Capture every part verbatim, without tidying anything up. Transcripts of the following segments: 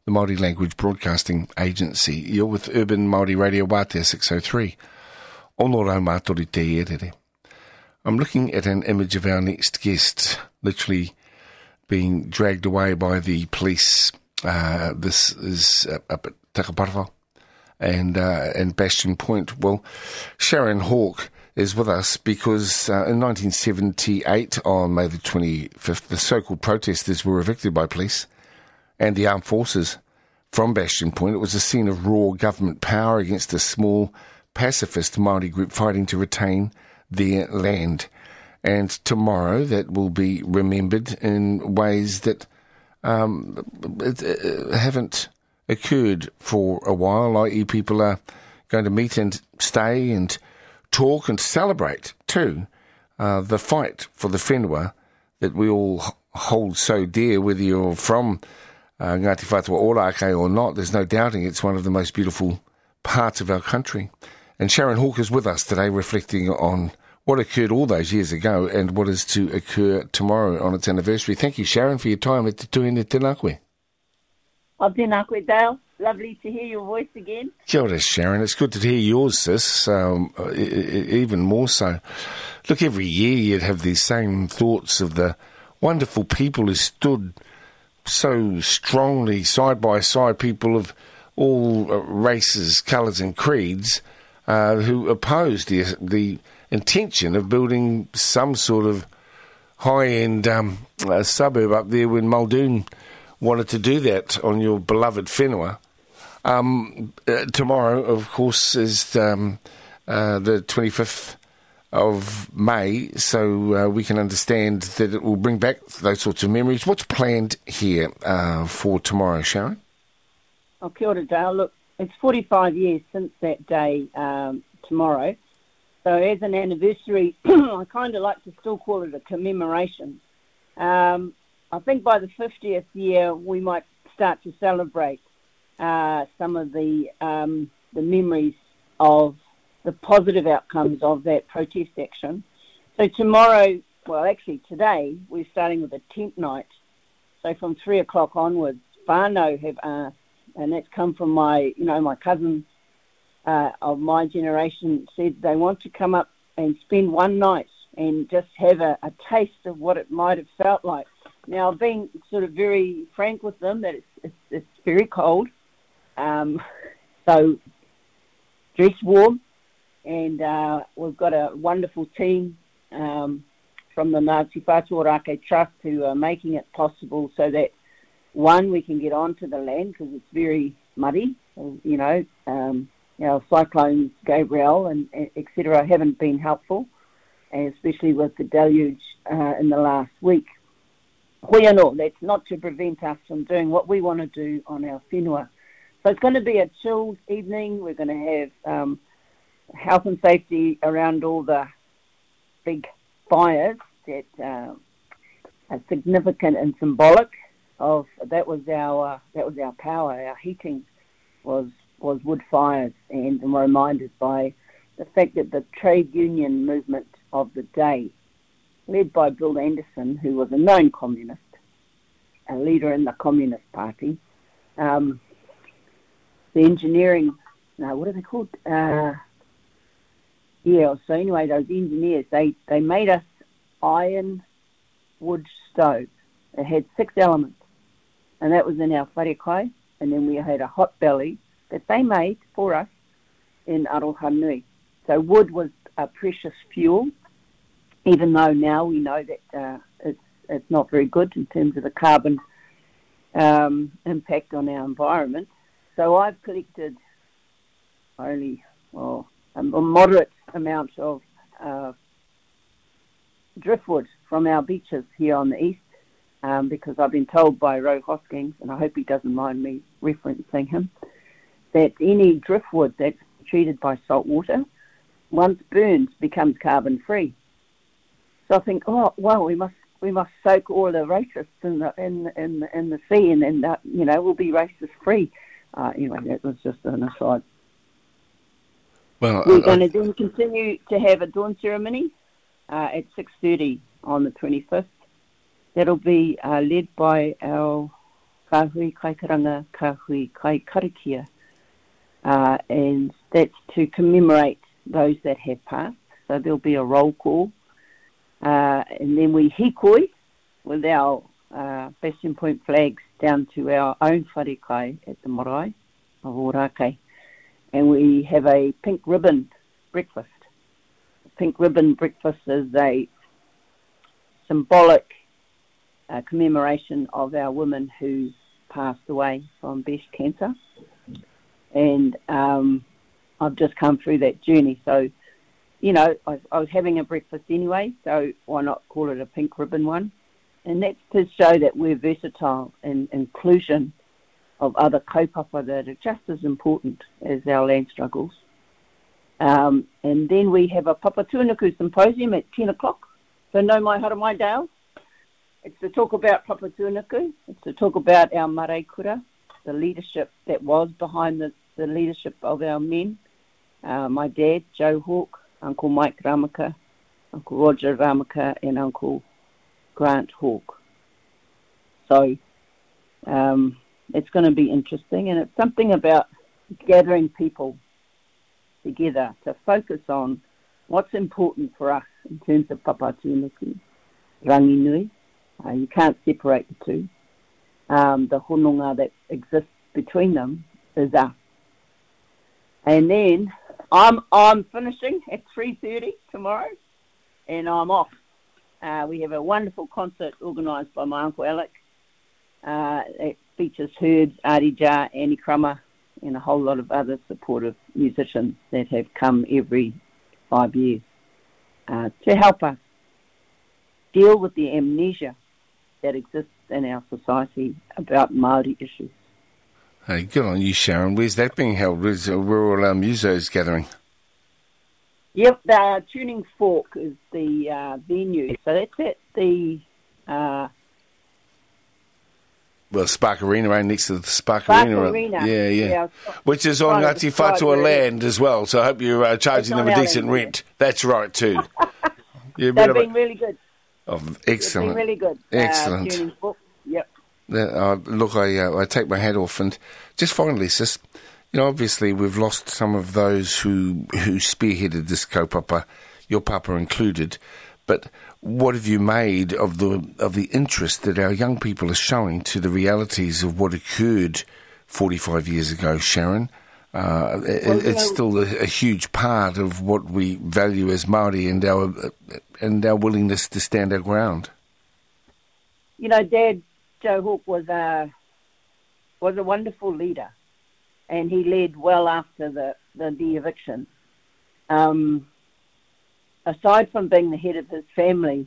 the Māori Language Broadcasting Agency. You're with Urban Māori Radio Wātea six oh three. Ono rau mātori te erere. I'm looking at an image of our next guest, literally being dragged away by the police. Uh, this is uh, up at Takaparawha and, uh, and Bastion Point. Well, Sharon Hawke is with us because uh, in nineteen seventy-eight, on May the twenty-fifth, the so-called protesters were evicted by police and the armed forces from Bastion Point. It was a scene of raw government power against a small pacifist Māori group fighting to retain their land. And tomorrow that will be remembered in ways that um, it, it haven't occurred for a while, that is people are going to meet and stay and talk and celebrate too uh, the fight for the whenua that we all hold so dear, whether you're from uh, Ngāti Whātua Ōrākei or not. There's no doubting it's one of the most beautiful parts of our country. And Sharon Hawke is with us today, reflecting on what occurred all those years ago and what is to occur tomorrow on its anniversary. Thank you, Sharon, for your time at Te Tuine Tēnā koe. Oh, tēnā koe, Dale. Lovely to hear your voice again. Kia ora, Sharon. It's good to hear yours, sis, um, even more so. Look, every year you'd have these same thoughts of the wonderful people who stood so strongly side by side, people of all races, colours and creeds, uh, who opposed the, the intention of building some sort of high-end um, uh, suburb up there when Muldoon wanted to do that on your beloved whenua. Um, uh, tomorrow, of course, is um, uh, the twenty-fifth of May, so uh, we can understand that it will bring back those sorts of memories. What's planned here uh, for tomorrow, Sharon? Oh, kia ora, Dale. Look, it's forty-five years since that day um, tomorrow. So as an anniversary, I kind of like to still call it a commemoration. Um, I think by the fiftieth year, we might start to celebrate uh, some of the um, the memories of the positive outcomes of that protest action. So tomorrow, well, actually today, we're starting with a tent night. So from three o'clock onwards, whānau have asked, and that's come from my, you know, my cousins uh, of my generation, said they want to come up and spend one night and just have a, a taste of what it might have felt like. Now, I've been sort of very frank with them that it's it's, it's very cold, um, so dress warm, and uh, we've got a wonderful team um, from the Ngāti Whātua Ōrākei Trust who are making it possible so that, one, we can get onto the land because it's very muddy, you know, um, you know, cyclones Gabrielle and et cetera haven't been helpful, and especially with the deluge uh, in the last week. Well, no, that's not to prevent us from doing what we want to do on our whenua. So it's going to be a chilled evening. We're going to have um, health and safety around all the big fires that uh, are significant and symbolic of that was our uh, that was our power. Our heating was was wood fires, and I'm reminded by the fact that the trade union movement of the day, led by Bill Anderson, who was a known communist, a leader in the Communist Party. Um, the engineering, no, what are they called? Uh, yeah, so anyway, those engineers, they, they made us iron wood stoves. It had six elements, and that was in our wharekai, and then we had a hot belly that they made for us in Aroha Nui. So wood was a precious fuel, even though now we know that uh, it's it's not very good in terms of the carbon um, impact on our environment. So I've collected only well, a moderate amount of uh, driftwood from our beaches here on the east, um, because I've been told by Roe Hoskins, and I hope he doesn't mind me referencing him, that any driftwood that's treated by salt water, once burned, becomes carbon-free. So I think, oh well, we must we must soak all the racists in the in in in the sea, and then uh, you know we'll be racist free. Uh, anyway, that was just an aside. Well, we're I, going to I... then continue to have a dawn ceremony uh, at six thirty on the twenty-fifth. That'll be uh, led by our ka hui kai karanga, ka hui kai karakia. Uh, and that's to commemorate those that have passed. So there'll be a roll call. Uh, and then we hikoi with our uh, Bastion Point flags down to our own wharekai at the marae of Ōrākei. And we have a pink ribbon breakfast. A pink ribbon breakfast is a symbolic uh, commemoration of our women who passed away from breast cancer. And um, I've just come through that journey. So, you know, I, I was having a breakfast anyway, so why not call it a pink ribbon one? And that's to show that we're versatile and inclusion of other kaupapa that are just as important as our land struggles. Um, and then we have a Papatūānuku symposium at ten o'clock. So no mai hara mai dale. It's to talk about Papatūānuku. It's to talk about our marae kura, the leadership that was behind the, the leadership of our men. Uh, my dad, Joe Hawke, Uncle Mike Ramaka, Uncle Roger Ramaka, and Uncle Grant Hawke. So um, it's going to be interesting, and it's something about gathering people together to focus on what's important for us in terms of Papatūānuku, rangi nui. Uh, you can't separate the two. Um, the hononga that exists between them is us. And then I'm I'm finishing at three thirty tomorrow, and I'm off. Uh, we have a wonderful concert organised by my Uncle Alec. Uh, it features Herds, Adi Jar, Annie Crummer, and a whole lot of other supportive musicians that have come every five years uh, to help us deal with the amnesia that exists in our society about Māori issues. Hey, good on you, Sharon. Where's that being held? Where's uh, Rural uh, Musos gathering? Yep, the Tuning Fork is the uh, venue. So that's at the... Uh, well, Spark Arena, right next to the Spark, Spark Arena. Arena. Yeah, yeah. yeah Which is on Ngāti Whātua land as well, so I hope you're uh, charging them a decent land, rent. Yeah. That's right, too. They've been a... really good. Oh, excellent. They've been really good. Excellent. Uh, Tuning Fork, yep. Uh, look, I uh, I take my hat off, and just finally, sis, you know, obviously we've lost some of those who who spearheaded this kaupapa, your papa included. But what have you made of the of the interest that our young people are showing to the realities of what occurred forty-five years ago, Sharon? Uh, it, well, it's know, still a, a huge part of what we value as Māori and our and our willingness to stand our ground. You know, Dad. Joe Hawke was a was a wonderful leader, and he led well after the the, the eviction. Um, aside from being the head of his family,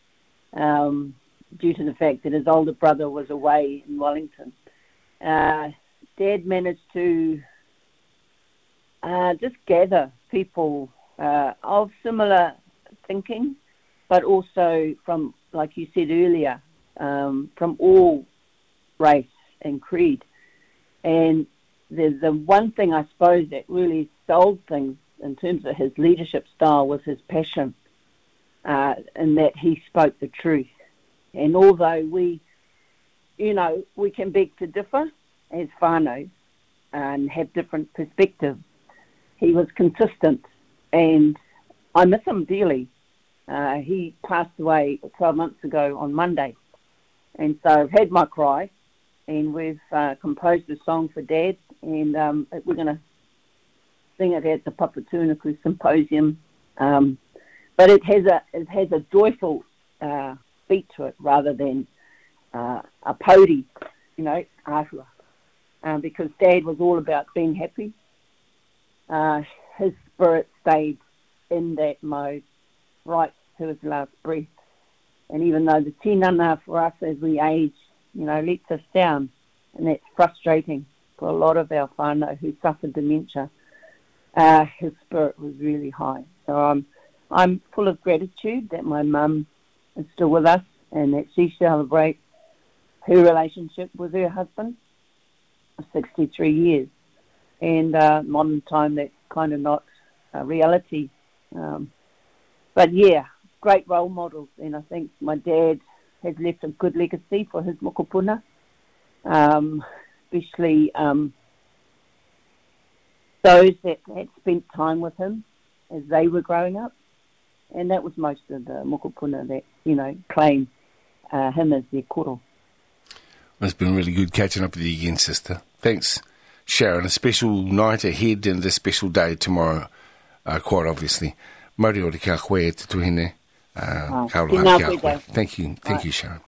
um, due to the fact that his older brother was away in Wellington, uh, Dad managed to uh, just gather people uh, of similar thinking, but also from, like you said earlier, Um, from all race and creed. And the, the one thing, I suppose, that really sold things in terms of his leadership style was his passion, uh, and that he spoke the truth. And although we, you know, we can beg to differ as whānau and have different perspectives, he was consistent, and I miss him dearly. Uh, he passed away twelve months ago on Monday. And so I've had my cry, and we've uh, composed a song for Dad, and um, we're going to sing it at the Papatūānuku Symposium. Um, but it has a it has a joyful uh, beat to it rather than uh, a pōri, you know, āhua, um, because Dad was all about being happy. Uh, his spirit stayed in that mode right to his last breath. And even though the tinana for us as we age, you know, lets us down, and that's frustrating for a lot of our whānau who suffered dementia, uh, his spirit was really high. So I'm, I'm full of gratitude that my mum is still with us and that she celebrates her relationship with her husband of sixty-three years. And uh, modern time, that's kind of not a reality. Um, but yeah, great role models, and I think my dad has left a good legacy for his mokopuna, um, especially um, those that had spent time with him as they were growing up. And that was most of the mokopuna that, you know, claim uh, him as their koro. It's been really good catching up with you again, sister. Thanks, Sharon. A special night ahead and a special day tomorrow, uh, quite obviously. Mauri ori ka koe te tuhine. Uh, oh, Thank you. Thank you, Sharon.